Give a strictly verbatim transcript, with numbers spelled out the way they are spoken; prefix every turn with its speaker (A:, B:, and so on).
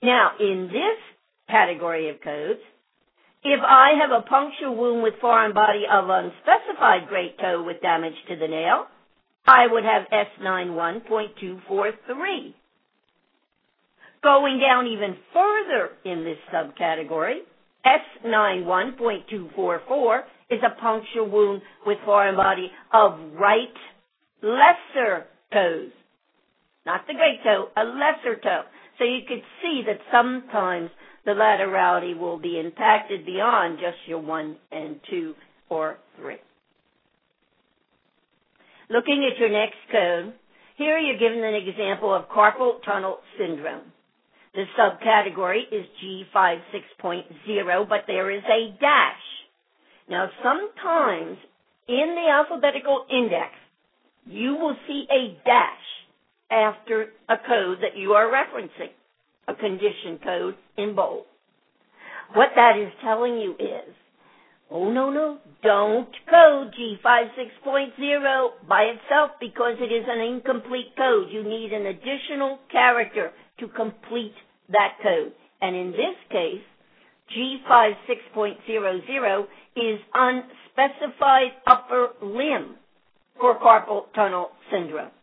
A: Now, in this category of codes, if I have a puncture wound with foreign body of unspecified great toe with damage to the nail, I would have S ninety-one point two four three. Going down even further in this subcategory, S ninety-one point two four four is a puncture wound with foreign body of right lesser toes. Not the great toe, a lesser toe. So you could see that sometimes the laterality will be impacted beyond just your one and two or three. Looking at your next code, here you're given an example of carpal tunnel syndrome. The subcategory is G fifty-six point zero, but there is a dash. Now, sometimes in the alphabetical index, you will see a dash after a code that you are referencing, a condition code in bold. What that is telling you is, oh, no, no, don't code G fifty-six point zero by itself because it is an incomplete code. You need an additional character to complete that code. And in this case, G fifty-six point zero zero is unspecified upper limb for carpal tunnel syndrome.